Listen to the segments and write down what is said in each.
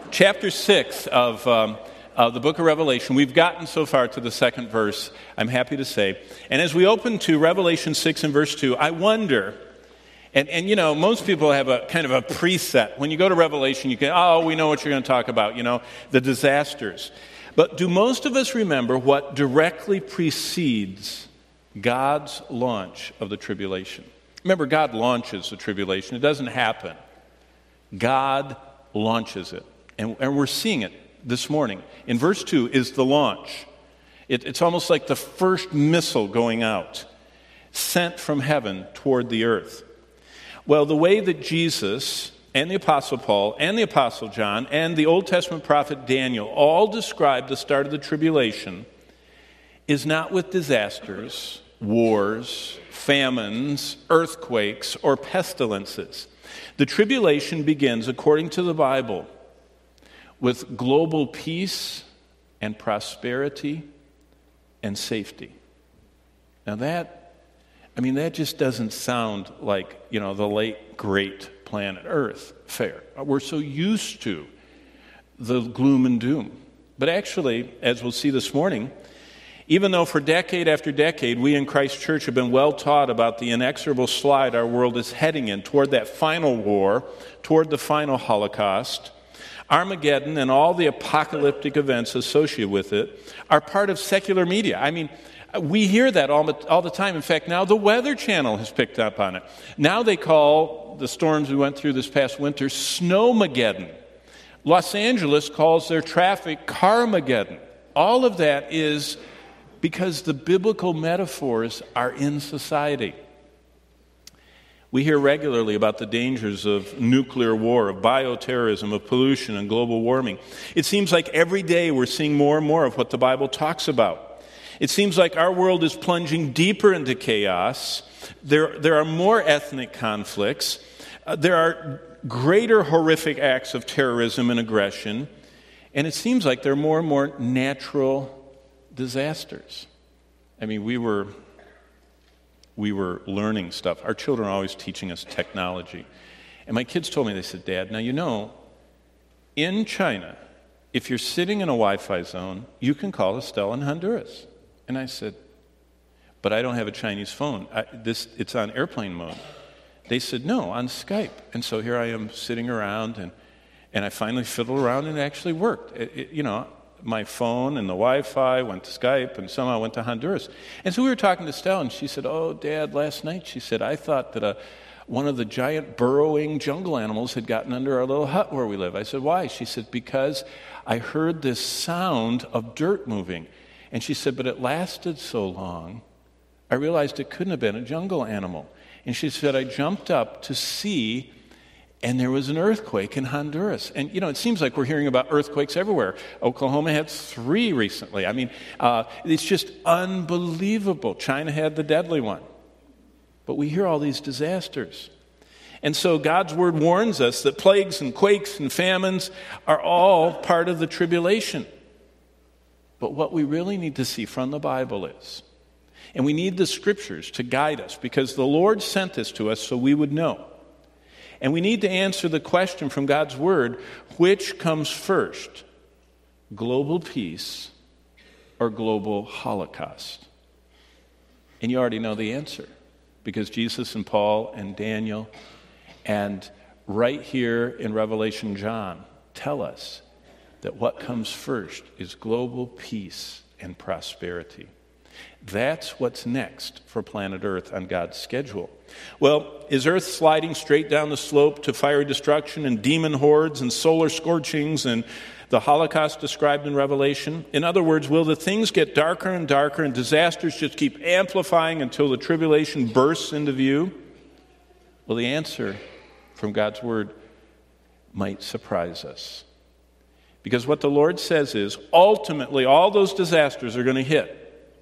chapter 6 of the book of Revelation. We've gotten so far to the second verse, I'm happy to say. And as we open to Revelation 6 and verse 2, I wonder, and you know, most people have a kind of a preset. When you go to Revelation, you can, we know what you're going to talk about, you know, the disasters. But do most of us remember what directly precedes God's launch of the tribulation? Remember, God launches the tribulation. It doesn't happen. God launches it. And we're seeing it this morning. In verse 2 is the launch. It's almost like the first missile going out, sent from heaven toward the earth. Well, the way that Jesus and the Apostle Paul and the Apostle John and the Old Testament prophet Daniel all describe the start of the tribulation is not with disasters, wars, famines, earthquakes, or pestilences. The tribulation begins, according to the Bible, with global peace and prosperity and safety. Now that just doesn't sound like, you know, the late great planet Earth fare. We're so used to the gloom and doom. But actually, as we'll see this morning, even though for decade after decade we in Christ Church have been well taught about the inexorable slide our world is heading in toward that final war, toward the final Holocaust, Armageddon and all the apocalyptic events associated with it are part of secular media. I mean, we hear that all the time. In fact, now the Weather Channel has picked up on it. Now they call the storms we went through this past winter Snowmageddon. Los Angeles calls their traffic Carmageddon. All of that is because the biblical metaphors are in society. We hear regularly about the dangers of nuclear war, of bioterrorism, of pollution, and global warming. It seems like every day we're seeing more and more of what the Bible talks about. It seems like our world is plunging deeper into chaos. There are more ethnic conflicts. There are greater horrific acts of terrorism and aggression. And it seems like there are more and more natural disasters. I mean, we were learning stuff. Our children are always teaching us technology. And my kids told me, they said, Dad, now you know, in China, if you're sitting in a Wi-Fi zone, you can call Estelle in Honduras. And I said, but I don't have a Chinese phone. It's on airplane mode. They said, no, on Skype. And so here I am sitting around, and I finally fiddled around, and it actually worked. My phone and the Wi-Fi went to Skype, and somehow went to Honduras. And so we were talking to Estelle, and she said, oh, Dad, last night, she said, I thought that one of the giant burrowing jungle animals had gotten under our little hut where we live. I said, why? She said, because I heard this sound of dirt moving. And she said, but it lasted so long, I realized it couldn't have been a jungle animal. And she said, I jumped up to see, and there was an earthquake in Honduras. And, you know, it seems like we're hearing about earthquakes everywhere. Oklahoma had 3 recently. I mean, it's just unbelievable. China had the deadly one. But we hear all these disasters. And so God's word warns us that plagues and quakes and famines are all part of the tribulation. But what we really need to see from the Bible is, and we need the scriptures to guide us, because the Lord sent this to us so we would know. And we need to answer the question from God's word, which comes first, global peace or global holocaust? And you already know the answer, because Jesus and Paul and Daniel and right here in Revelation John tell us that what comes first is global peace and prosperity. That's what's next for planet Earth on God's schedule. Well, is Earth sliding straight down the slope to fiery destruction and demon hordes and solar scorchings and the Holocaust described in Revelation? In other words, will the things get darker and darker and disasters just keep amplifying until the tribulation bursts into view? Well, the answer from God's word might surprise us. Because what the Lord says is, ultimately, all those disasters are going to hit.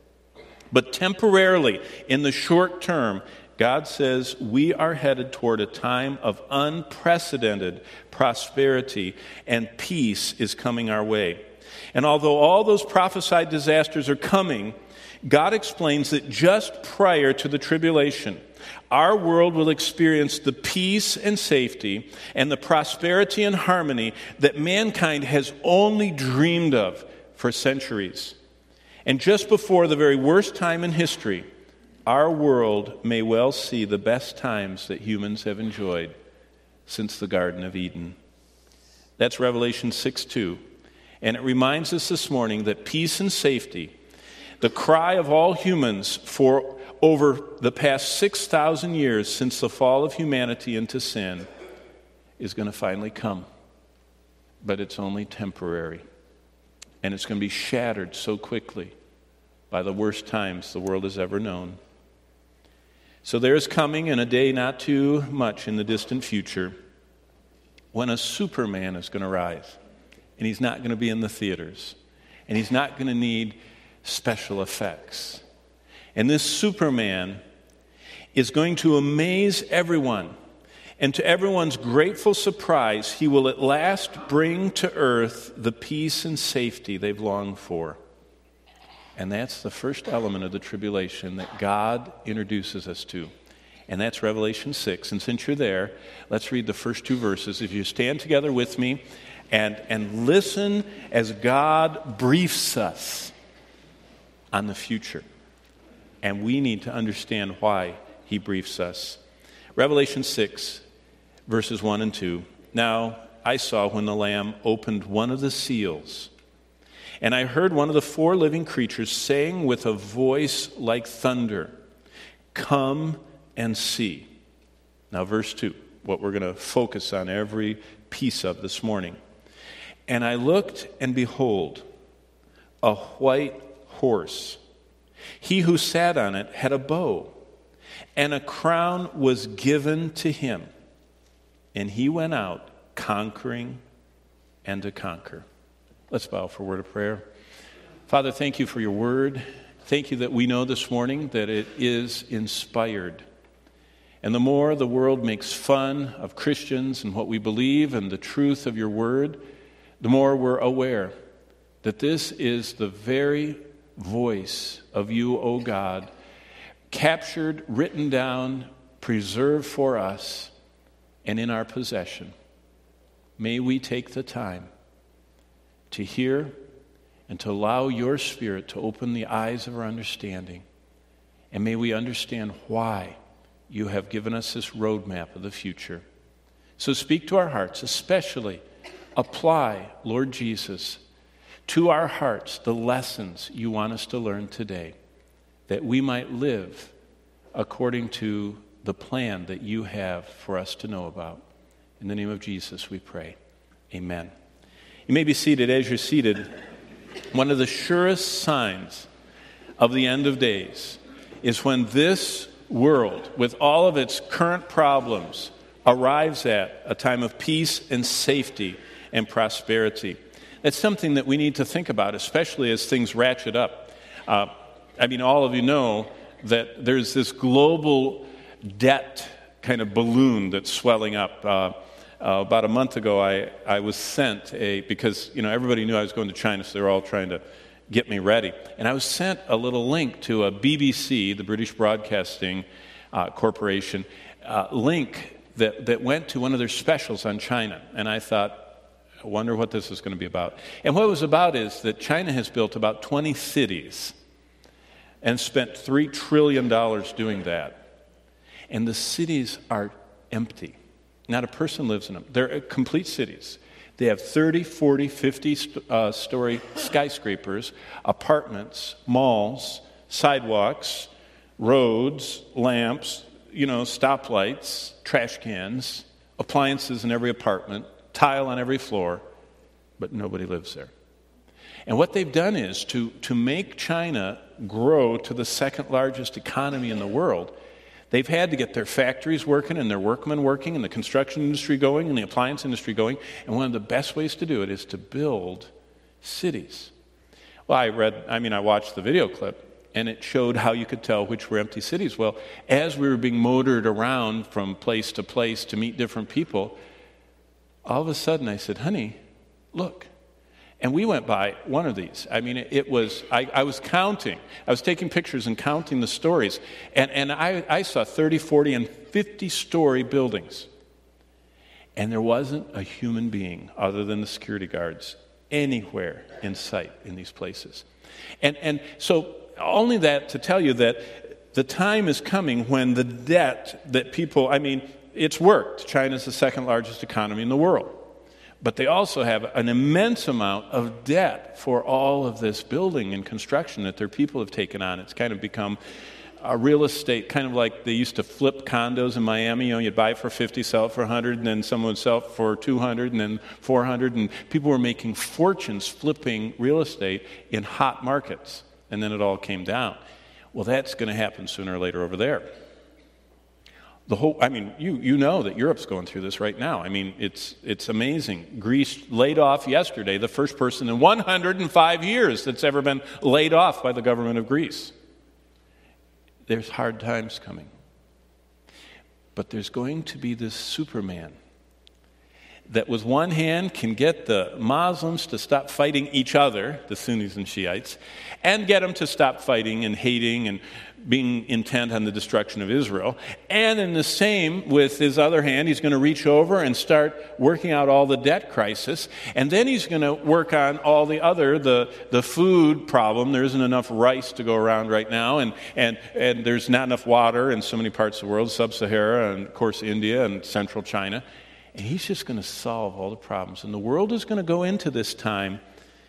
But temporarily, in the short term, God says we are headed toward a time of unprecedented prosperity, and peace is coming our way. And although all those prophesied disasters are coming, God explains that just prior to the tribulation, our world will experience the peace and safety and the prosperity and harmony that mankind has only dreamed of for centuries. And just before the very worst time in history, our world may well see the best times that humans have enjoyed since the Garden of Eden. That's Revelation 6:2. And it reminds us this morning that peace and safety, the cry of all humans for over the past 6,000 years since the fall of humanity into sin, is going to finally come. But it's only temporary. And it's going to be shattered so quickly by the worst times the world has ever known. So there is coming in a day not too much in the distant future when a Superman is going to rise. And he's not going to be in the theaters. And he's not going to need special effects. And this Superman is going to amaze everyone. And to everyone's grateful surprise, he will at last bring to earth the peace and safety they've longed for. And that's the first element of the tribulation that God introduces us to. And that's Revelation 6. And since you're there, let's read the first two verses. If you stand together with me and listen as God briefs us on the future. And we need to understand why he briefs us. Revelation 6, verses 1 and 2. Now I saw when the Lamb opened one of the seals, and I heard one of the four living creatures saying with a voice like thunder, "Come and see." Now verse 2, what we're going to focus on every piece of this morning. And I looked, and behold, a white horse. He who sat on it had a bow, and a crown was given to him. And he went out conquering and to conquer. Let's bow for a word of prayer. Father, thank you for your word. Thank you that we know this morning that it is inspired. And the more the world makes fun of Christians and what we believe and the truth of your word, the more we're aware that this is the very voice of you, O God, captured, written down, preserved for us, and in our possession. May we take the time to hear and to allow your Spirit to open the eyes of our understanding. And may we understand why you have given us this roadmap of the future. So speak to our hearts, especially apply, Lord Jesus, to our hearts the lessons you want us to learn today, that we might live according to the plan that you have for us to know about. In the name of Jesus we pray. Amen. You may be seated. As you're seated, one of the surest signs of the end of days is when this world, with all of its current problems, arrives at a time of peace and safety and prosperity. That's something that we need to think about, especially as things ratchet up. All of you know that there's this global debt kind of balloon that's swelling up. About a month ago, I was sent because everybody knew I was going to China, so they were all trying to get me ready. And I was sent a little link to a BBC, the British Broadcasting Corporation, link that went to one of their specials on China. And I thought, I wonder what this is going to be about. And what it was about is that China has built about 20 cities and spent $3 trillion doing that. And the cities are empty. Not a person lives in them. They're complete cities. They have 30, 40, 50-story skyscrapers, apartments, malls, sidewalks, roads, lamps, stoplights, trash cans, appliances in every apartment, tile on every floor, but nobody lives there. And what they've done is to make China grow to the second largest economy in the world, they've had to get their factories working and their workmen working and the construction industry going and the appliance industry going. And one of the best ways to do it is to build cities. Well, I watched the video clip, and it showed how you could tell which were empty cities. Well, as we were being motored around from place to place to meet different people, all of a sudden I said, "Honey, look." And we went by one of these. I mean, it was, I was counting. I was taking pictures and counting the stories. And I saw 30, 40, and 50-story buildings. And there wasn't a human being other than the security guards anywhere in sight in these places. And so only that to tell you that the time is coming when the debt that people, I mean, it's worked. China's the second largest economy in the world. But they also have an immense amount of debt for all of this building and construction that their people have taken on. It's kind of become a real estate, kind of like they used to flip condos in Miami. You know, you'd buy it for 50, sell it for 100, and then someone would sell it for 200, and then 400. And people were making fortunes flipping real estate in hot markets. And then it all came down. Well, that's going to happen sooner or later over there. You know that Europe's going through this right now. I mean, it's amazing. Greece laid off yesterday the first person in 105 years that's ever been laid off by the government of Greece. There's hard times coming. But there's going to be this Superman that with one hand can get the Muslims to stop fighting each other, the Sunnis and Shiites, and get them to stop fighting and hating and being intent on the destruction of Israel. And in the same, with his other hand, he's going to reach over and start working out all the debt crisis. And then he's going to work on all the other, the food problem. There isn't enough rice to go around right now. And there's not enough water in so many parts of the world, Sub-Sahara and, of course, India and central China. And he's just going to solve all the problems. And the world is going to go into this time,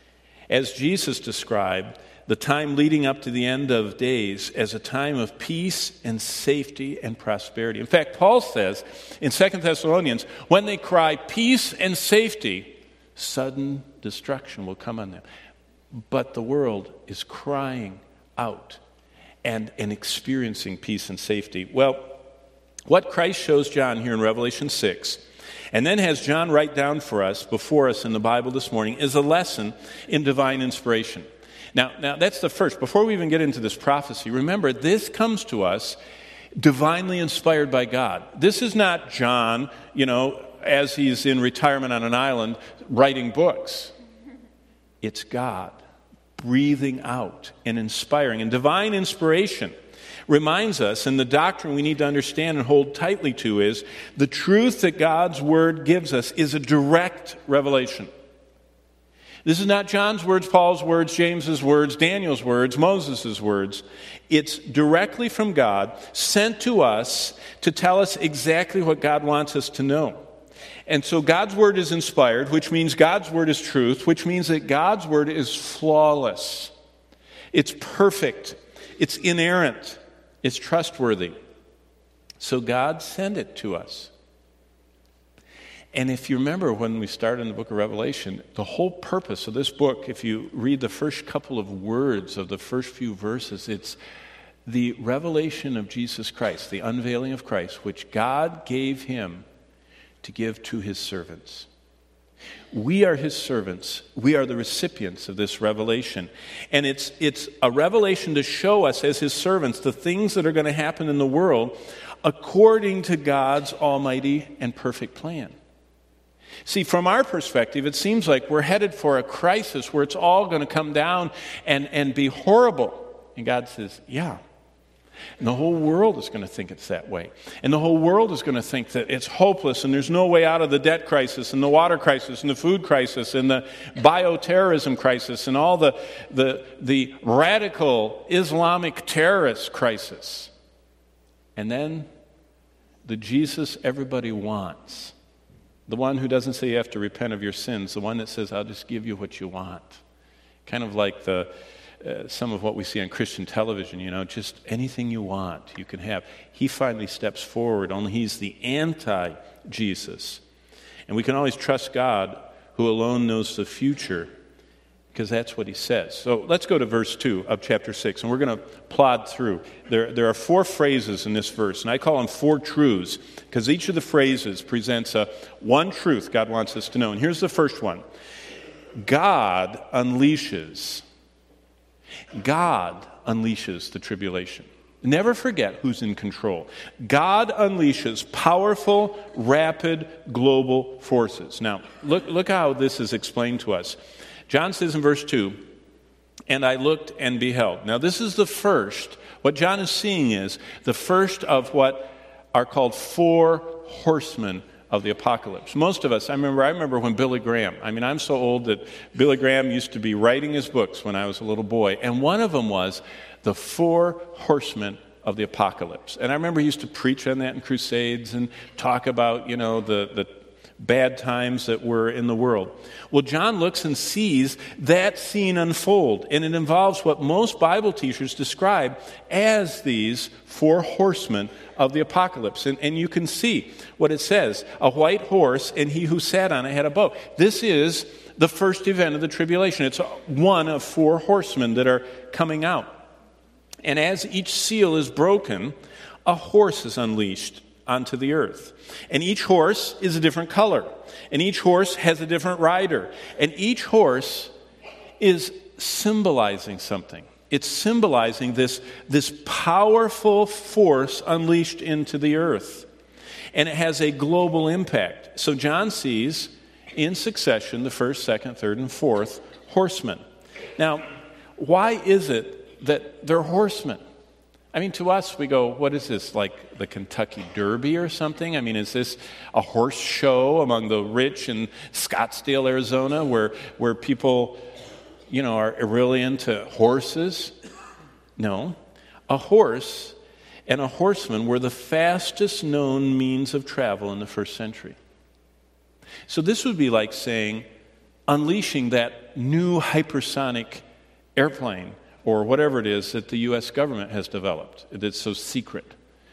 as Jesus described, the time leading up to the end of days, as a time of peace and safety and prosperity. In fact, Paul says in 2 Thessalonians, when they cry peace and safety, sudden destruction will come on them. But the world is crying out and experiencing peace and safety. Well, what Christ shows John here in Revelation 6, and then has John write down for us, before us in the Bible this morning, is a lesson in divine inspiration. Now that's the first. Before we even get into this prophecy, remember, this comes to us divinely inspired by God. This is not John, as he's in retirement on an island, writing books. It's God breathing out and inspiring. And divine inspiration reminds us, and the doctrine we need to understand and hold tightly to is, the truth that God's Word gives us is a direct revelation. This is not John's words, Paul's words, James's words, Daniel's words, Moses' words. It's directly from God, sent to us to tell us exactly what God wants us to know. And so God's Word is inspired, which means God's Word is truth, which means that God's Word is flawless. It's perfect. It's inerrant. It's trustworthy. So God sent it to us. And if you remember when we started in the book of Revelation, the whole purpose of this book, if you read the first couple of words of the first few verses, it's the revelation of Jesus Christ, the unveiling of Christ, which God gave him to give to his servants. We are his servants. We are the recipients of this revelation. And it's a revelation to show us as his servants the things that are going to happen in the world according to God's almighty and perfect plan. See, from our perspective, it seems like we're headed for a crisis where it's all going to come down and be horrible. And God says, yeah. And the whole world is going to think it's that way. And the whole world is going to think that it's hopeless and there's no way out of the debt crisis and the water crisis and the food crisis and the bioterrorism crisis and all the radical Islamic terrorist crisis. And then the Jesus everybody wants. The one who doesn't say you have to repent of your sins. The one that says, I'll just give you what you want. Kind of like some of what we see on Christian television, just anything you want, you can have. He finally steps forward, only he's the anti-Jesus. And we can always trust God, who alone knows the future, because that's what he says. So let's go to verse 2 of chapter 6, and we're going to plod through. There are 4 phrases in this verse, and I call them 4 truths, because each of the phrases presents one truth God wants us to know. And here's the first one. God unleashes the tribulation. Never forget who's in control. God unleashes powerful, rapid, global forces. Now, look how this is explained to us. John says in verse 2, "And I looked and beheld." Now, this is the first. What John is seeing is the first of what are called 4 horsemen of the apocalypse. Most of us, I remember when Billy Graham, I'm so old that Billy Graham used to be writing his books when I was a little boy, and one of them was the 4 horsemen of the apocalypse. And I remember he used to preach on that in crusades and talk about, the bad times that were in the world. Well, John looks and sees that scene unfold, and it involves what most Bible teachers describe as these 4 horsemen of the apocalypse. And you can see what it says: a white horse, and he who sat on it had a bow. This is the first event of the tribulation. It's one of 4 horsemen that are coming out. And as each seal is broken, a horse is unleashed onto the earth. And each horse is a different color. And each horse has a different rider. And each horse is symbolizing something. It's symbolizing this powerful force unleashed into the earth. And it has a global impact. So John sees in succession the first, second, third, and fourth horsemen. Now, why is it that they're horsemen? To us, we go, what is this, like the Kentucky Derby or something? Is this a horse show among the rich in Scottsdale, Arizona, where people, are really into horses? No. A horse and a horseman were the fastest known means of travel in the first century. So this would be like saying, unleashing that new hypersonic airplane, or whatever it is that the U.S. government has developed that's so secret,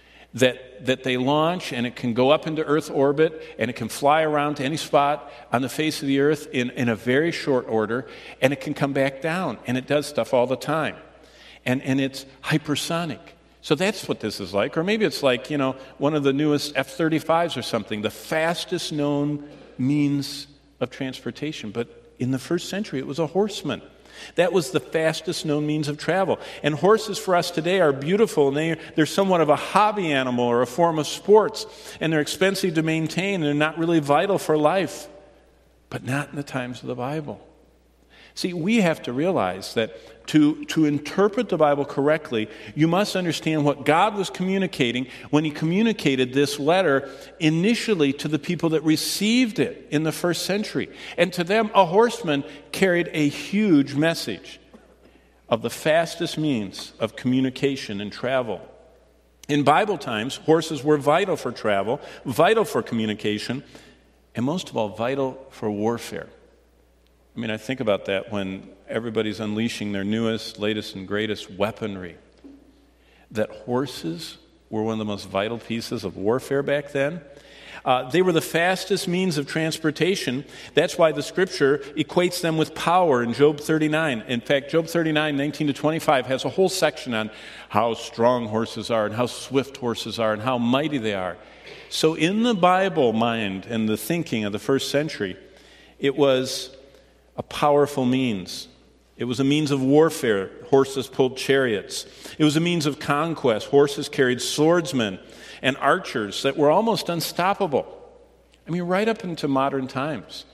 that they launch and it can go up into Earth orbit and it can fly around to any spot on the face of the Earth in a very short order, and it can come back down, and it does stuff all the time. And it's hypersonic. So that's what this is like. Or maybe it's like, one of the newest F-35s or something, the fastest known means of transportation. But in the first century, it was a horseman. That was the fastest known means of travel. And horses for us today are beautiful, and they're somewhat of a hobby animal or a form of sports, and they're expensive to maintain, and they're not really vital for life. But not in the times of the Bible. See, we have to realize that to interpret the Bible correctly, you must understand what God was communicating when He communicated this letter initially to the people that received it in the first century. And to them, a horseman carried a huge message of the fastest means of communication and travel. In Bible times, horses were vital for travel, vital for communication, and most of all, vital for warfare. I think about that when everybody's unleashing their newest, latest, and greatest weaponry. That horses were one of the most vital pieces of warfare back then. They were the fastest means of transportation. That's why the Scripture equates them with power in Job 39. In fact, Job 39, 19 to 25 has a whole section on how strong horses are and how swift horses are and how mighty they are. So in the Bible mind and the thinking of the first century, it was a powerful means. It was a means of warfare. Horses pulled chariots. It was a means of conquest. Horses carried swordsmen and archers that were almost unstoppable. Right up into modern times.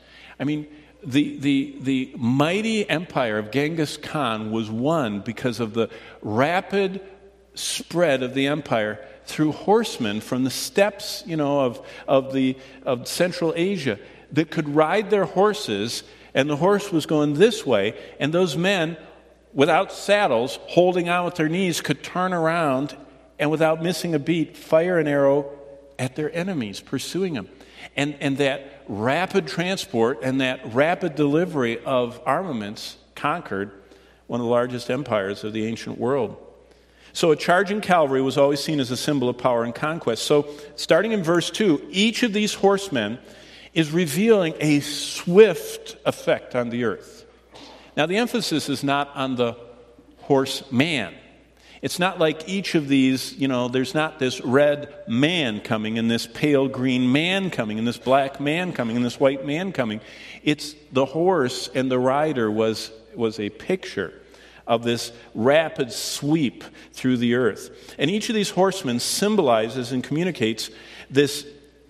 The mighty empire of Genghis Khan was won because of the rapid spread of the empire through horsemen from the steppes, of Central Asia that could ride their horses. And the horse was going this way, and those men, without saddles, holding on with their knees, could turn around and without missing a beat, fire an arrow at their enemies, pursuing them. And that rapid transport and that rapid delivery of armaments conquered one of the largest empires of the ancient world. So a charging cavalry was always seen as a symbol of power and conquest. So starting in verse 2, each of these horsemen is revealing a swift effect on the earth. Now, the emphasis is not on the horseman. It's not like each of these, there's not this red man coming and this pale green man coming and this black man coming and this white man coming. It's the horse, and the rider was a picture of this rapid sweep through the earth. And each of these horsemen symbolizes and communicates this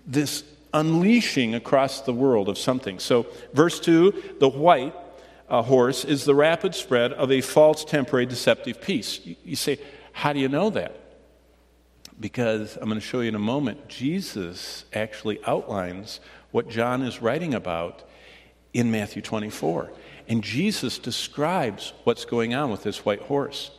unleashing across the world of something. So, verse 2, the white horse is the rapid spread of a false, temporary, deceptive peace. You say, how do you know that? Because I'm going to show you in a moment, Jesus actually outlines what John is writing about in Matthew 24. And Jesus describes what's going on with this white horse.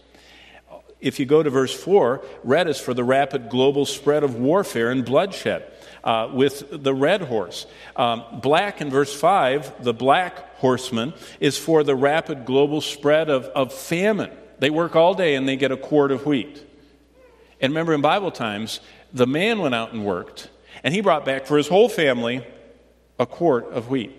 If you go to verse 4, red is for the rapid global spread of warfare and bloodshed with the red horse. Black in verse 5, the black horseman, is for the rapid global spread of famine. They work all day and they get a quart of wheat. And remember, in Bible times, the man went out and worked, and he brought back for his whole family a quart of wheat.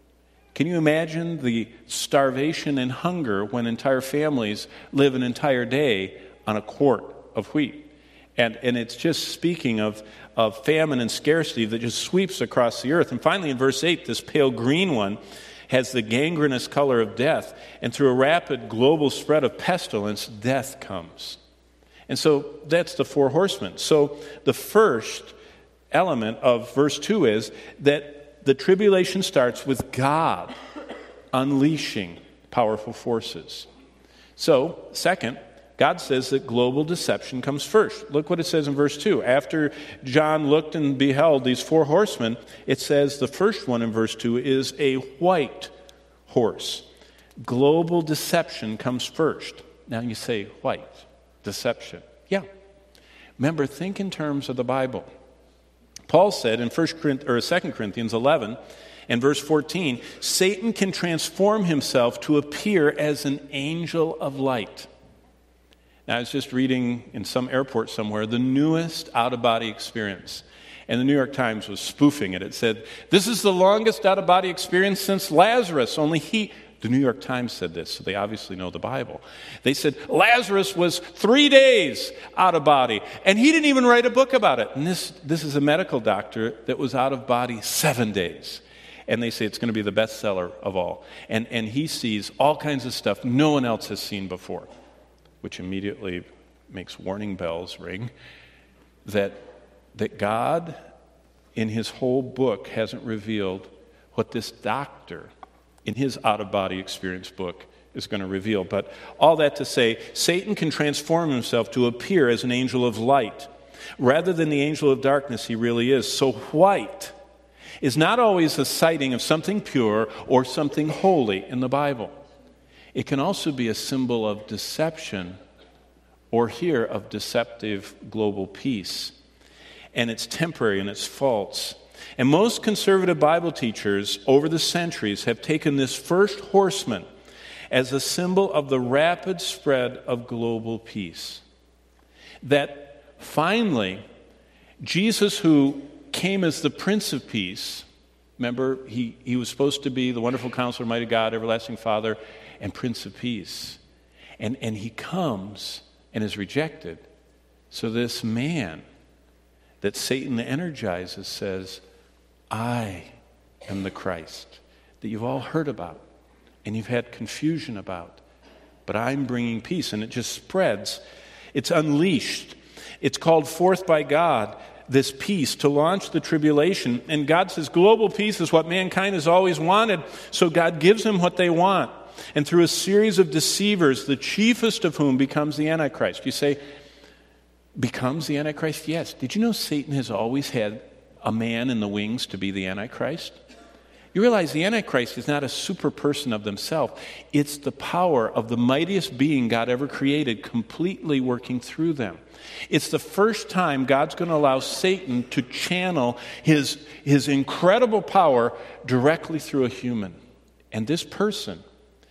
Can you imagine the starvation and hunger when entire families live an entire day on a quart of wheat? And it's just speaking of famine and scarcity that just sweeps across the earth. And finally, in verse 8, this pale green one has the gangrenous color of death, and through a rapid global spread of pestilence, death comes. And so that's the four horsemen. So the first element of verse 2 is that the tribulation starts with God unleashing powerful forces. So, second, God says that global deception comes first. Look what it says in verse 2. After John looked and beheld these four horsemen, it says the first one in verse 2 is a white horse. Global deception comes first. Now you say, white deception. Yeah. Remember, think in terms of the Bible. Paul said in 2 Corinthians 11 and verse 14, Satan can transform himself to appear as an angel of light. Now, I was just reading in some airport somewhere the newest out-of-body experience. And the New York Times was spoofing it. It said, this is the longest out-of-body experience since Lazarus, the New York Times said this, so they obviously know the Bible. They said, Lazarus was 3 days out of body, and he didn't even write a book about it. And this is a medical doctor that was out of body 7 days. And they say it's going to be the bestseller of all. And he sees all kinds of stuff no one else has seen before, which immediately makes warning bells ring, that God, in his whole book, hasn't revealed what this doctor in his out-of-body experience book is going to reveal. But all that to say, Satan can transform himself to appear as an angel of light rather than the angel of darkness he really is. So white is not always a sighting of something pure or something holy in the Bible. It can also be a symbol of deception, or here of deceptive global peace. And it's temporary and it's false. And most conservative Bible teachers over the centuries have taken this first horseman as a symbol of the rapid spread of global peace. That finally, Jesus, who came as the Prince of Peace, remember, he was supposed to be the wonderful Counselor, Mighty God, Everlasting Father, and Prince of Peace. And he comes and is rejected. So this man that Satan energizes says, I am the Christ that you've all heard about and you've had confusion about, but I'm bringing peace. And it just spreads. It's unleashed. It's called forth by God, this peace, to launch the tribulation. And God says global peace is what mankind has always wanted, so God gives them what they want. And through a series of deceivers, the chiefest of whom becomes the Antichrist. You say, becomes the Antichrist? Yes. Did you know Satan has always had a man in the wings to be the Antichrist? You realize the Antichrist is not a super person of themselves. It's the power of the mightiest being God ever created completely working through them. It's the first time God's going to allow Satan to channel his incredible power directly through a human. And this person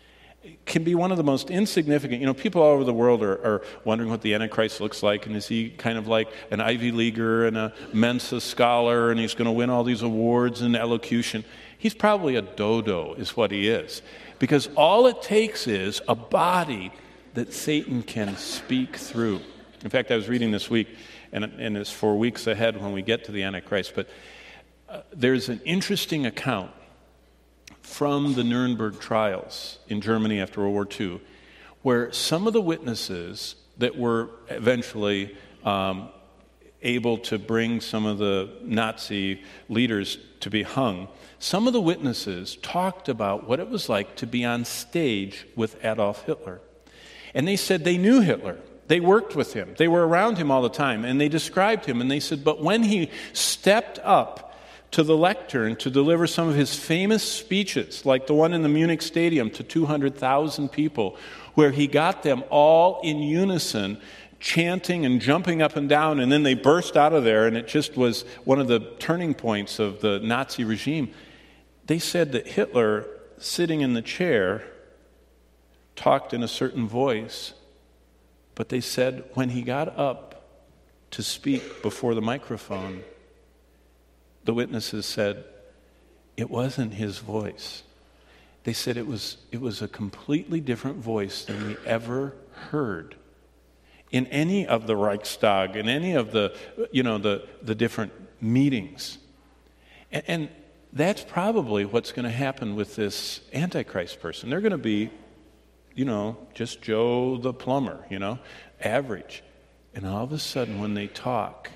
can be one of the most insignificant. People all over the world are wondering what the Antichrist looks like, and is he kind of like an Ivy Leaguer and a Mensa scholar, and he's going to win all these awards in elocution. He's probably a dodo, is what he is. Because all it takes is a body that Satan can speak through. In fact, I was reading this week, and it's for weeks ahead when we get to the Antichrist, but there's an interesting account from the Nuremberg trials in Germany after World War II, where some of the witnesses that were eventually able to bring some of the Nazi leaders to be hung, some of the witnesses talked about what it was like to be on stage with Adolf Hitler. And they said they knew Hitler. They worked with him. They were around him all the time. And they described him. And they said, but when he stepped up to the lectern to deliver some of his famous speeches, like the one in the Munich Stadium to 200,000 people, where he got them all in unison chanting and jumping up and down, and then they burst out of there, and it just was one of the turning points of the Nazi regime. They said that Hitler, sitting in the chair, talked in a certain voice, but they said when he got up to speak before the microphone, the witnesses said it wasn't his voice. They said it was a completely different voice than we ever heard in any of the Reichstag, in any of the different meetings. And that's probably what's going to happen with this Antichrist person. They're going to be, just Joe the plumber, average. And all of a sudden when they talk,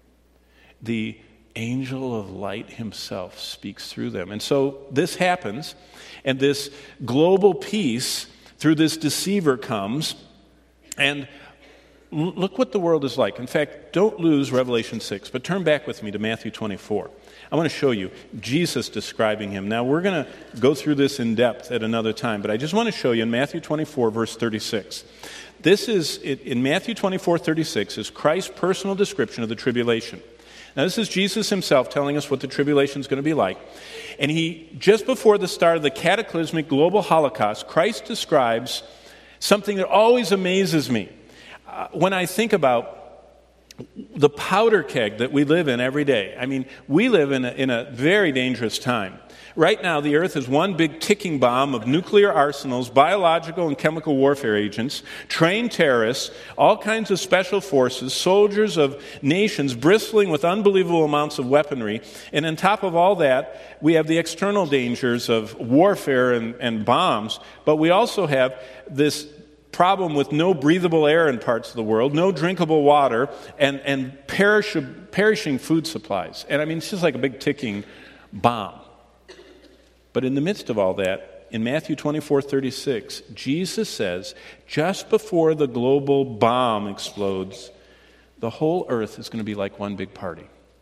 the angel of light himself speaks through them. And so this happens, and this global peace through this deceiver comes, and look what the world is like. In fact, don't lose Revelation 6, but turn back with me to Matthew 24. I want to show you Jesus describing him. Now, we're going to go through this in depth at another time, but I just want to show you in Matthew 24, verse 36. This is, in Matthew 24, 36, is Christ's personal description of the tribulation. Now, this is Jesus himself telling us what the tribulation is going to be like. And just before the start of the cataclysmic global Holocaust, Christ describes something that always amazes me. When I think about the powder keg that we live in every day, I mean, we live in a very dangerous time. Right now, the earth is one big ticking bomb of nuclear arsenals, biological and chemical warfare agents, trained terrorists, all kinds of special forces, soldiers of nations bristling with unbelievable amounts of weaponry. And on top of all that, we have the external dangers of warfare and bombs, but we also have this problem with no breathable air in parts of the world, no drinkable water, and perishing food supplies. And I mean, it's just like a big ticking bomb. But in the midst of all that, in Matthew 24:36, Jesus says, just before the global bomb explodes, the whole earth is going to be like one big party.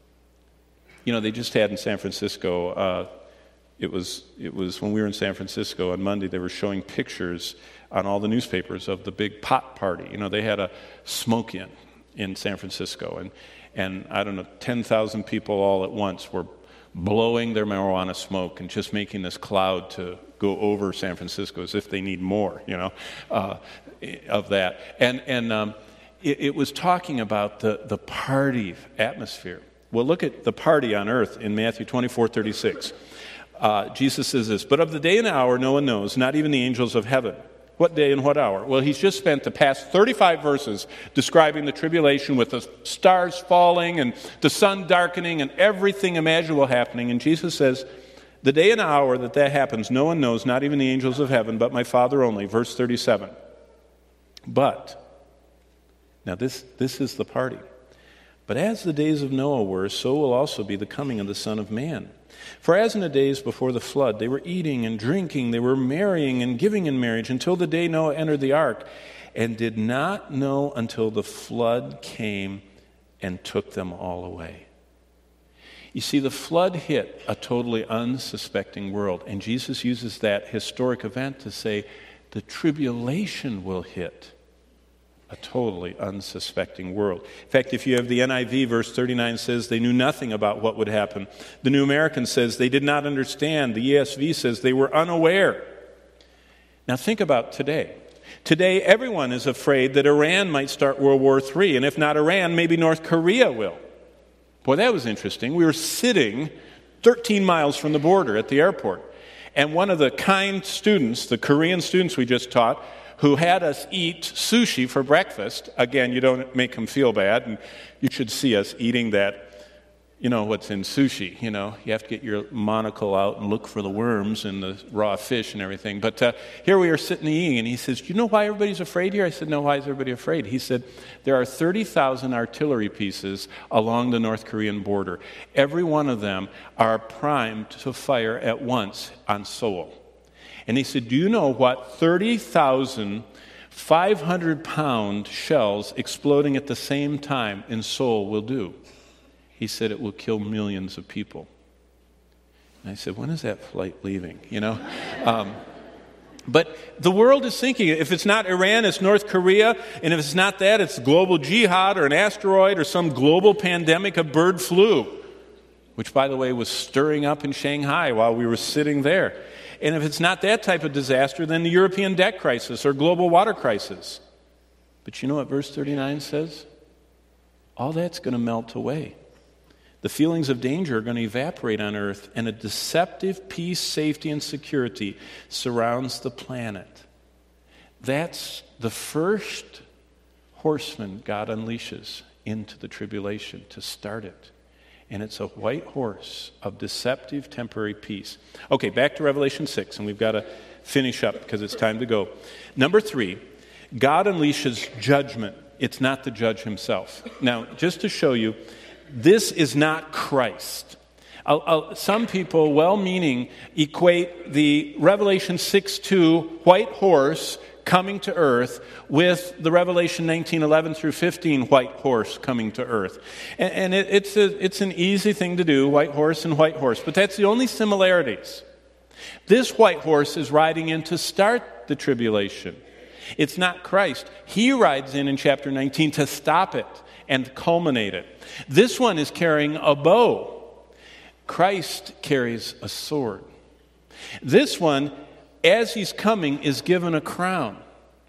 They just had in San Francisco, it was when we were in San Francisco on Monday, they were showing pictures on all the newspapers of the big pot party. They had a smoke-in in San Francisco, and I don't know, 10,000 people all at once were blowing their marijuana smoke and just making this cloud to go over San Francisco as if they need more, of that. And it was talking about the party atmosphere. Well, look at the party on earth in Matthew 24:36. Jesus says this, but of the day and hour no one knows, not even the angels of heaven. What day and what hour? Well, he's just spent the past 35 verses describing the tribulation with the stars falling and the sun darkening and everything imaginable happening. And Jesus says, the day and hour that happens, no one knows, not even the angels of heaven, but my Father only. Verse 37. But, now this is the party. But as the days of Noah were, so will also be the coming of the Son of Man. For as in the days before the flood, they were eating and drinking, they were marrying and giving in marriage until the day Noah entered the ark, and did not know until the flood came and took them all away. You see, the flood hit a totally unsuspecting world, and Jesus uses that historic event to say the tribulation will hit a totally unsuspecting world. In fact, if you have the NIV, verse 39 says they knew nothing about what would happen. The New American says they did not understand. The ESV says they were unaware. Now think about today. Today, everyone is afraid that Iran might start World War III, and if not Iran, maybe North Korea will. Boy, that was interesting. We were sitting 13 miles from the border at the airport, and one of the kind students, the Korean students we just taught, who had us eat sushi for breakfast. Again, you don't make them feel bad, and you should see us eating that You know what's in sushi, you have to get your monocle out and look for the worms and the raw fish and everything. But here we are sitting eating, and he says, "Do you know why everybody's afraid here?" I said, "No, why is everybody afraid?" He said, "There are 30,000 artillery pieces along the North Korean border. Every one of them are primed to fire at once on Seoul." And he said, "Do you know what 30,000 500-pound shells exploding at the same time in Seoul will do?" He said, "It will kill millions of people." And I said, "When is that flight leaving?" But the world is thinking, if it's not Iran, it's North Korea, and if it's not that, it's global jihad or an asteroid or some global pandemic of bird flu, which, by the way, was stirring up in Shanghai while we were sitting there. And if it's not that type of disaster, then the European debt crisis or global water crisis. But you know what verse 39 says? All that's going to melt away. The feelings of danger are going to evaporate on earth, and a deceptive peace, safety, and security surrounds the planet. That's the first horseman God unleashes into the tribulation to start it. And it's a white horse of deceptive temporary peace. Okay, back to Revelation 6, and we've got to finish up because it's time to go. Number 3, God unleashes judgment. It's not the judge himself. Now, just to show you, this is not Christ. Some people, well-meaning, equate the Revelation 6:2 white horse coming to earth with the Revelation 19:11 through 15 white horse coming to earth. And it's an easy thing to do, white horse and white horse, but that's the only similarities. This white horse is riding in to start the tribulation. It's not Christ. He rides in chapter 19 to stop it and culminate it. This one is carrying a bow. Christ carries a sword. This one, as he's coming, is given a crown.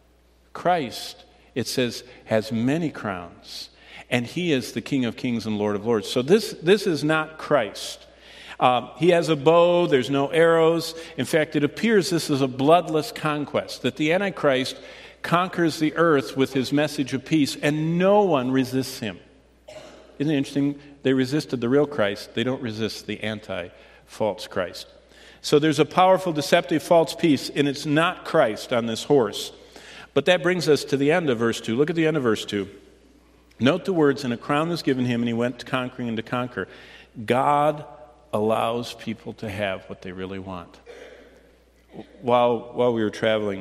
Christ, it says, has many crowns, and he is the King of Kings and Lord of Lords. So this is not Christ. He has a bow, there's no arrows. In fact, it appears this is a bloodless conquest, that the Antichrist conquers the earth with his message of peace, and no one resists him. Isn't it interesting? They resisted the real Christ. They don't resist the anti-false Christ. So there's a powerful, deceptive, false peace, and it's not Christ on this horse. But that brings us to the end of verse 2. Look at the end of verse 2. Note the words, "And a crown was given him, and he went conquering and to conquer." God allows people to have what they really want. While we were traveling,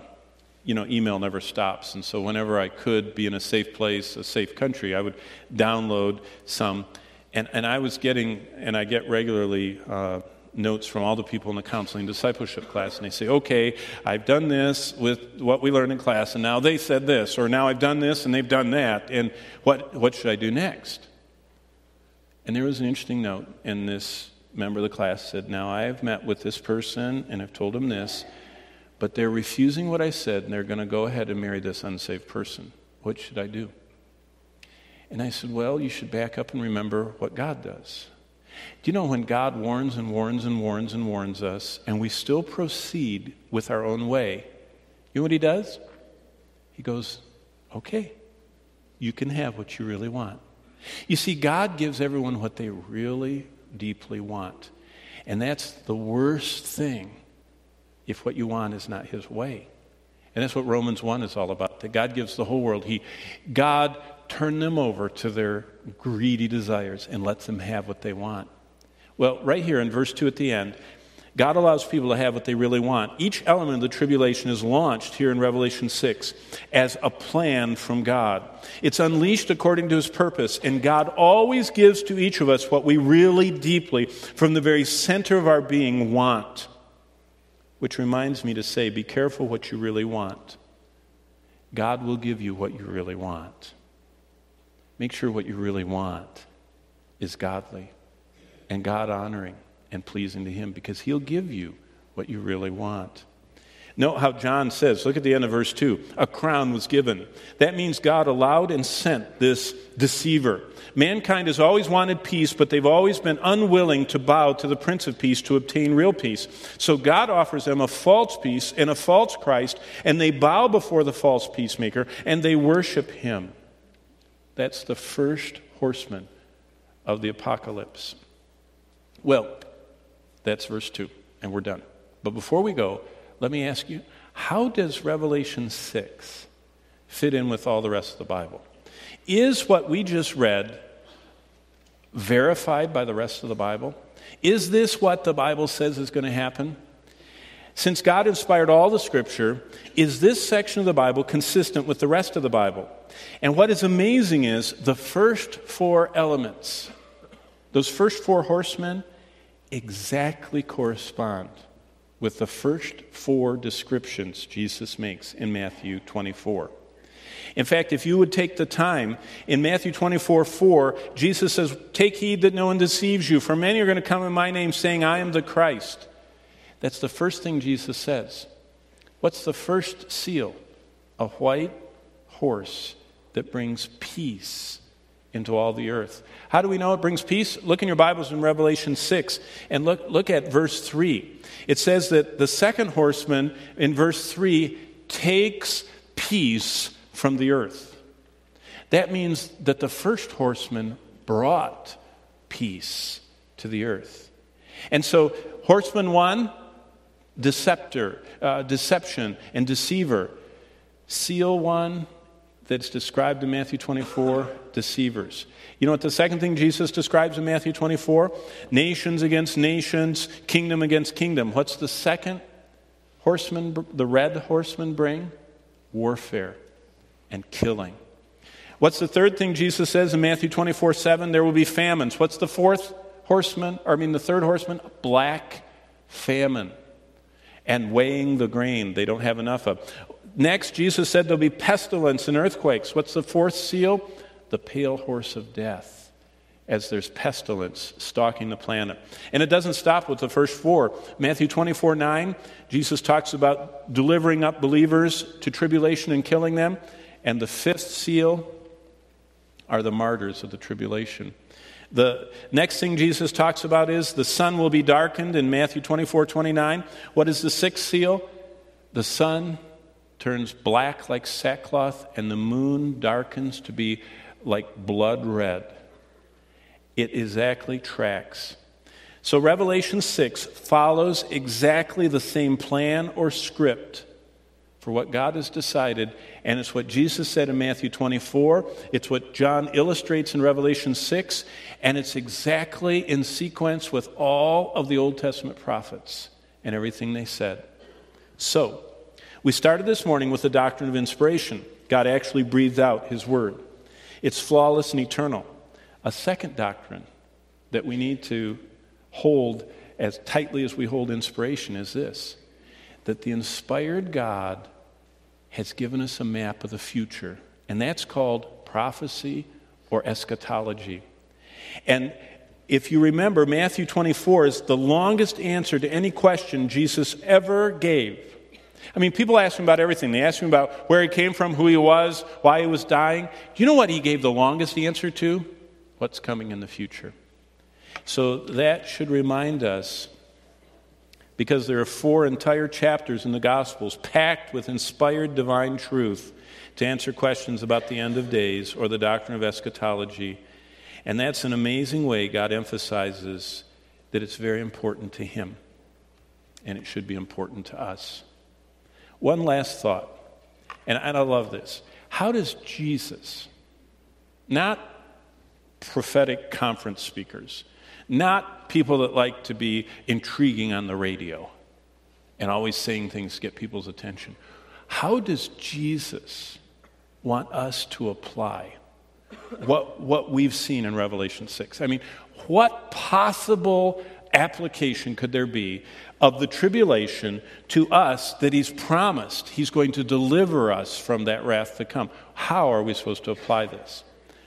email never stops. And so whenever I could be in a safe place, a safe country, I would download some. And I was getting, and I get regularly, notes from all the people in the counseling discipleship class. And they say, "Okay, I've done this with what we learned in class, and now they said this. Or now I've done this, and they've done that. And what should I do next?" And there was an interesting note. And this member of the class said, "Now I have met with this person, and I've told them this. But they're refusing what I said, and they're going to go ahead and marry this unsaved person. What should I do?" And I said, "Well, you should back up and remember what God does. Do you know when God warns and warns and warns and warns us, and we still proceed with our own way, you know what he does? He goes, "Okay, you can have what you really want." You see, God gives everyone what they really deeply want. And that's the worst thing if what you want is not his way. And that's what Romans 1 is all about, that God gives the whole world. God turned them over to their greedy desires and lets them have what they want. Well, right here in verse 2 at the end, God allows people to have what they really want. Each element of the tribulation is launched here in Revelation 6 as a plan from God. It's unleashed according to his purpose, and God always gives to each of us what we really deeply, from the very center of our being, want. Which reminds me to say, be careful what you really want. God will give you what you really want. Make sure what you really want is godly and God-honoring and pleasing to him, because he'll give you what you really want. Note how John says, look at the end of verse 2, a crown was given. That means God allowed and sent this deceiver. Mankind has always wanted peace, but they've always been unwilling to bow to the Prince of Peace to obtain real peace. So God offers them a false peace and a false Christ, and they bow before the false peacemaker, and they worship him. That's the first horseman of the apocalypse. Well, that's verse 2, and we're done. But before we go, let me ask you, how does Revelation 6 fit in with all the rest of the Bible? Is what we just read verified by the rest of the Bible? Is this what the Bible says is going to happen? Since God inspired all the Scripture, is this section of the Bible consistent with the rest of the Bible? And what is amazing is the first 4 elements, those first 4 horsemen, exactly correspond with the first 4 descriptions Jesus makes in Matthew 24. In fact, if you would take the time, in Matthew 24:4, Jesus says, "Take heed that no one deceives you, for many are going to come in my name saying, 'I am the Christ.'" That's the first thing Jesus says. What's the first seal? A white horse that brings peace into all the earth. How do we know it brings peace? Look in your Bibles in Revelation 6 and look at verse 3. It says that the second horseman in verse 3 takes peace from the earth. That means that the first horseman brought peace to the earth. And so horseman 1, deception and deceiver. Seal 1 that's described in Matthew 24, deceivers. You know what the second thing Jesus describes in Matthew 24? Nations against nations, kingdom against kingdom. What's the second horseman, the red horseman bring? Warfare and killing. What's the third thing Jesus says in Matthew 24:7? There will be famines. What's the third horseman? Black famine and weighing the grain they don't have enough of. Next, Jesus said there'll be pestilence and earthquakes. What's the fourth seal? The pale horse of death, as there's pestilence stalking the planet. And it doesn't stop with the first 4. Matthew 24:9, Jesus talks about delivering up believers to tribulation and killing them. And the 5th seal are the martyrs of the tribulation. The next thing Jesus talks about is the sun will be darkened in Matthew 24:29. What is the 6th seal? The sun turns black like sackcloth, and the moon darkens to be like blood red. It exactly tracks. So Revelation 6 follows exactly the same plan or script for what God has decided, and it's what Jesus said in Matthew 24. It's what John illustrates in Revelation 6, and it's exactly in sequence with all of the Old Testament prophets and everything they said. So, we started this morning with the doctrine of inspiration. God actually breathed out His Word. It's flawless and eternal. A second doctrine that we need to hold as tightly as we hold inspiration is this: that the inspired God has given us a map of the future, and that's called prophecy or eschatology. And if you remember, Matthew 24 is the longest answer to any question Jesus ever gave. I mean, people ask him about everything. They ask him about where he came from, who he was, why he was dying. Do you know what he gave the longest answer to? What's coming in the future. So that should remind us, because there are 4 entire chapters in the Gospels packed with inspired divine truth to answer questions about the end of days or the doctrine of eschatology. And that's an amazing way God emphasizes that it's very important to Him, and it should be important to us. One last thought, and I love this. How does Jesus, not prophetic conference speakers, not people that like to be intriguing on the radio and always saying things to get people's attention, how does Jesus want us to apply what we've seen in Revelation 6? I mean, what possible application could there be of the tribulation to us that He's promised He's going to deliver us from that wrath to come? How are we supposed to apply this?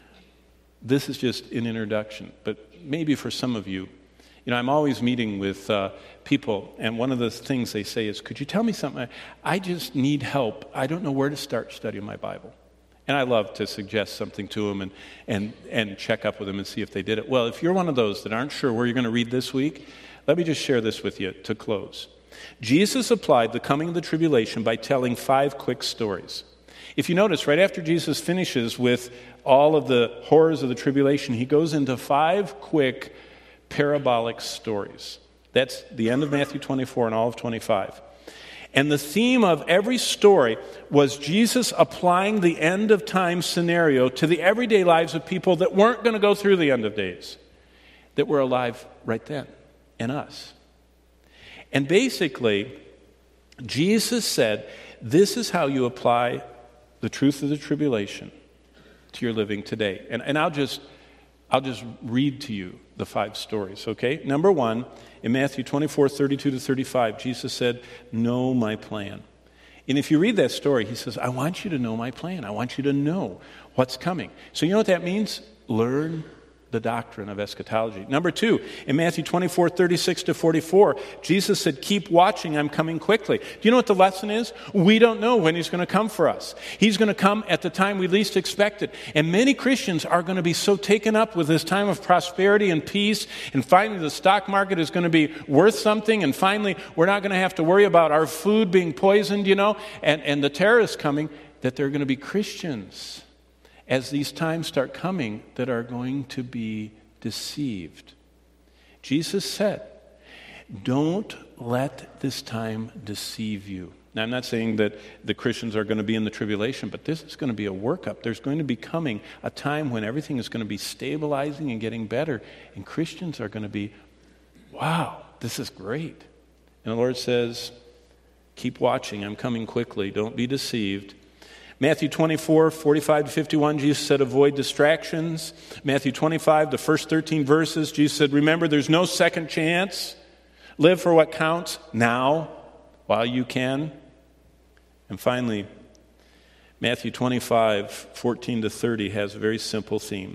This is just an introduction, but maybe for some of you, I'm always meeting with people, and one of the things they say is, could you tell me something? I just need help. I don't know where to start studying my Bible. And I love to suggest something to them and check up with them and see if they did it. Well, if you're one of those that aren't sure where you're going to read this week, let me just share this with you to close. Jesus applied the coming of the tribulation by telling 5 quick stories. If you notice, right after Jesus finishes with all of the horrors of the tribulation, he goes into 5 quick parabolic stories. That's the end of Matthew 24 and all of 25. And the theme of every story was Jesus applying the end of time scenario to the everyday lives of people that weren't going to go through the end of days, that were alive right then, and us. And basically, Jesus said, this is how you apply the truth of the tribulation to your living today. And I'll just read to you the 5 stories, okay? Number 1, in Matthew 24, 32 to 35, Jesus said, know my plan. And if you read that story, he says, I want you to know my plan. I want you to know what's coming. So you know what that means? Learn the doctrine of eschatology. Number 2, in Matthew 24, 36 to 44, Jesus said, keep watching, I'm coming quickly. Do you know what the lesson is? We don't know when he's going to come for us. He's going to come at the time we least expect it. And many Christians are going to be so taken up with this time of prosperity and peace, and finally the stock market is going to be worth something, and finally we're not going to have to worry about our food being poisoned, and the terrorists coming, that they're going to be Christians as these times start coming that are going to be deceived. Jesus said, don't let this time deceive you. Now, I'm not saying that the Christians are going to be in the tribulation, but this is going to be a workup. There's going to be coming a time when everything is going to be stabilizing and getting better, and Christians are going to be, wow, this is great. And the Lord says, keep watching, I'm coming quickly, don't be deceived. Matthew 24, 45 to 51, Jesus said, avoid distractions. Matthew 25, the first 13 verses, Jesus said, remember, there's no second chance. Live for what counts now, while you can. And finally, Matthew 25, 14 to 30 has a very simple theme.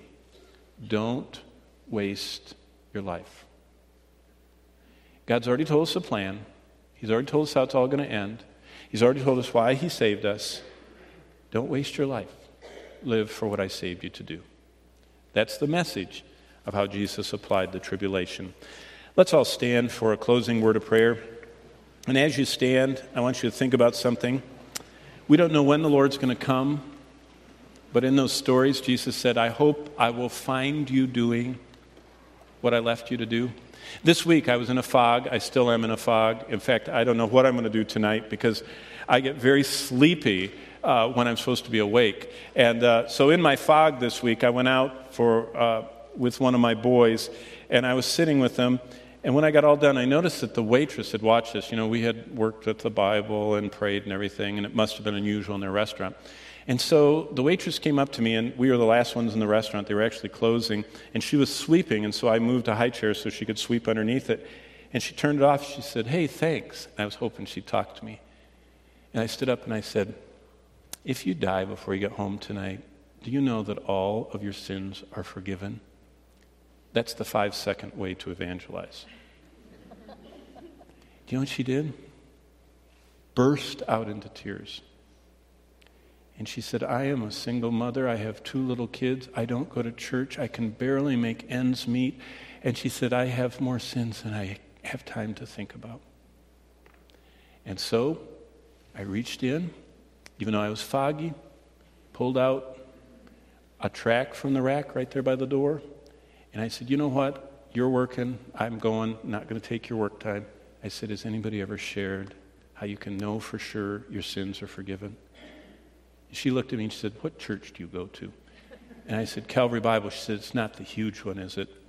Don't waste your life. God's already told us the plan. He's already told us how it's all going to end. He's already told us why he saved us. Don't waste your life. Live for what I saved you to do. That's the message of how Jesus applied the tribulation. Let's all stand for a closing word of prayer. And as you stand, I want you to think about something. We don't know when the Lord's going to come, but in those stories, Jesus said, I hope I will find you doing what I left you to do. This week, I was in a fog. I still am in a fog. In fact, I don't know what I'm going to do tonight because I get very sleepy when I'm supposed to be awake. And so in my fog this week, I went out with one of my boys, and I was sitting with them. And when I got all done, I noticed that the waitress had watched us. We had worked with the Bible and prayed and everything, and it must have been unusual in their restaurant. And so the waitress came up to me, and we were the last ones in the restaurant. They were actually closing, and she was sweeping, and so I moved a high chair so she could sweep underneath it. And she turned it off. She said, hey, thanks. And I was hoping she'd talk to me. And I stood up and I said, if you die before you get home tonight, do you know that all of your sins are forgiven? That's the 5-second way to evangelize. Do you know what she did? Burst out into tears. And she said, I am a single mother. I have 2 little kids. I don't go to church. I can barely make ends meet. And she said, I have more sins than I have time to think about. And so I reached in, even though I was foggy, pulled out a tract from the rack right there by the door. And I said, you know what? You're working. I'm going. Not going to take your work time. I said, has anybody ever shared how you can know for sure your sins are forgiven? She looked at me and she said, what church do you go to? And I said, Calvary Bible. She said, it's not the huge one, is it?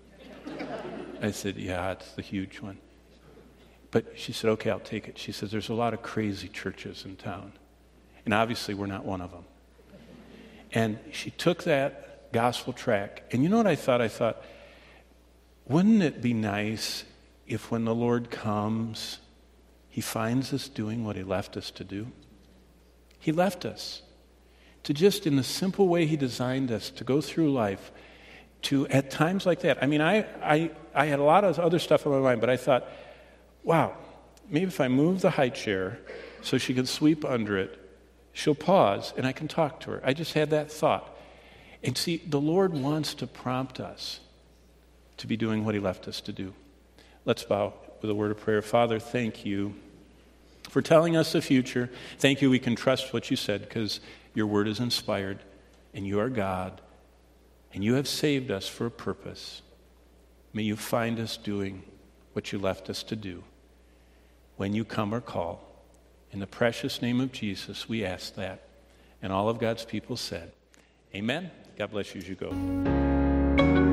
I said, yeah, it's the huge one. But she said, okay, I'll take it. She says, there's a lot of crazy churches in town. And obviously we're not one of them. And she took that gospel tract. And you know what I thought? I thought, wouldn't it be nice if when the Lord comes, he finds us doing what he left us to do? He left us to just, in the simple way he designed us, to go through life, to, at times like that. I mean, I had a lot of other stuff on my mind, but I thought, wow, maybe if I move the high chair so she can sweep under it, she'll pause and I can talk to her. I just had that thought. And see, the Lord wants to prompt us to be doing what he left us to do. Let's bow with a word of prayer. Father, thank you for telling us the future. Thank you we can trust what you said because Your word is inspired, and you are God, and you have saved us for a purpose. May you find us doing what you left us to do when you come or call. In the precious name of Jesus, we ask that. And all of God's people said, amen. God bless you as you go.